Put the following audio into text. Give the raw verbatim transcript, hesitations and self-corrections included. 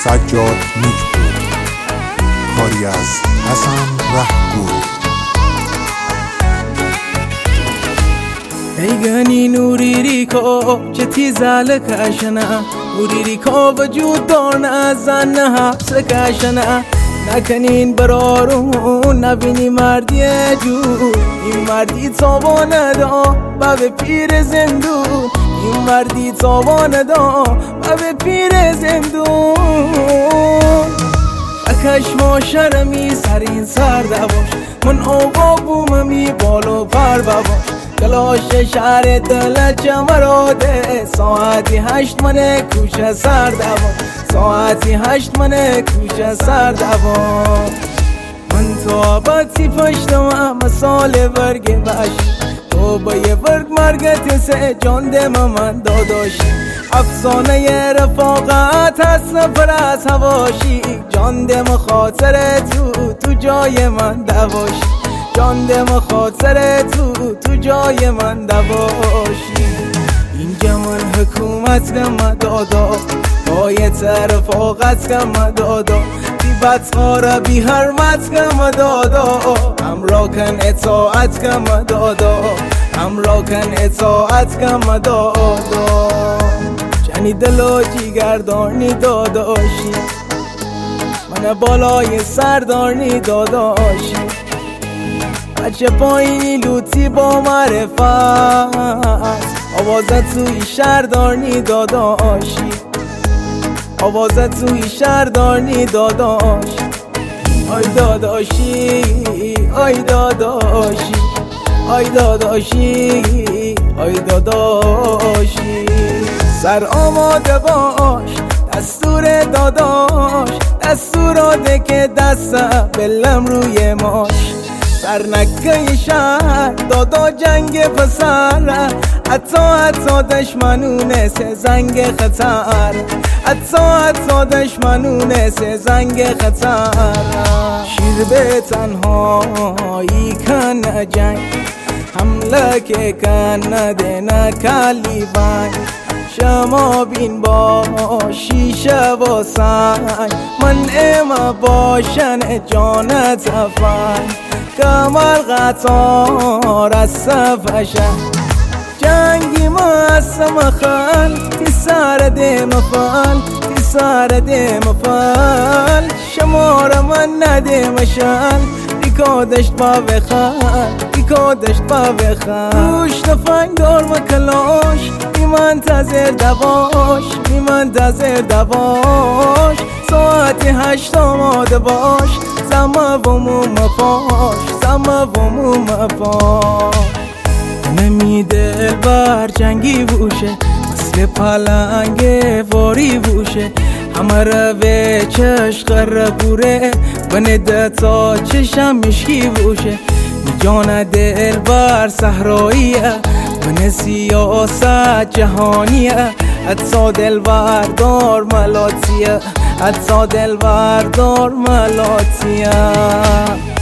سجاد نیکپور، کاری از حسن رهگور. ایگانی نوری ریکو چتی زال کشنا، نوری ریکو وجود دارنا زنها سکشنا. نکنین برارون نبینی مردی جو، این مردی تابانه دا باب پیر زندون، این مردی تابانه دا باب پیر زندون. اکش ما شرمی سر این سر دواش، من آقا بوممی بالو پر بباش. کلاش شهر دل چمراده، ساعتی هشت منه کوچه سر دوان، ساعتی هشت منه کوچه سر دوان. من تو آبادی پشتم مسال برگ باش، تو با یه برگ مرگت سه جان دم من داداش. افسانه رفاقت هست نفر از هواشی، جان دم خاطر تو تو جای من دواشی، جان دم خاطر تو تو جای من دواشی. اینجا من حکومت کم دادا، پای رفاقت کم دادا، بی بدخواره بی حرمت کم دادا. همراه کن اطاعت کم دادا، همراه کن اطاعت کم دادا. جنی دل و جیگر دارنی داداشی، من بالای سر دارنی داداشی. بچه پایینی لوتی با معرفت، آوازت توی شهر دارنی داداشی، آوازت توی شهر دارنی داداشی. آی داداشی آی داداشی آی داداشی آی داداشی. سر آماده باش دستور داداش، دستور ده که دستم بلم روی ماش. سرنکه شهر دادا جنگ پسر، حتی حتی دشمنونه سه زنگ خطر، حتی حتی دشمنونه سه زنگ خطر. شیر به تنهایی کن جنگ، حمله که کن نده نکلی بنگ. شما بین با شیشه و سنگ، من اما باشن جانت افنگ. کمر قطار از صفشه جنگی ما از مخل، تی سر دم فل تی سر دم فل. شمار من نده مشل دیکا دشت با بخل، دیکا دشت با بخل. روش تفنگ دار مکلاش، بی منتظر دواش، بی منتظر دواش. ساعتی هشت آماده باش، زما و موم پاش، زما و موم پاش. نمی دل بر جنگی بوشه، مثل پلنگ واری بوشه. همه روه چشق ربوره، بنده تا چشم مشکی بوشه. جان دل بر صحراییه، من سیاست جهانیه. حتی دل بردار ملاتیه، حتی دل بردار ملاتیه.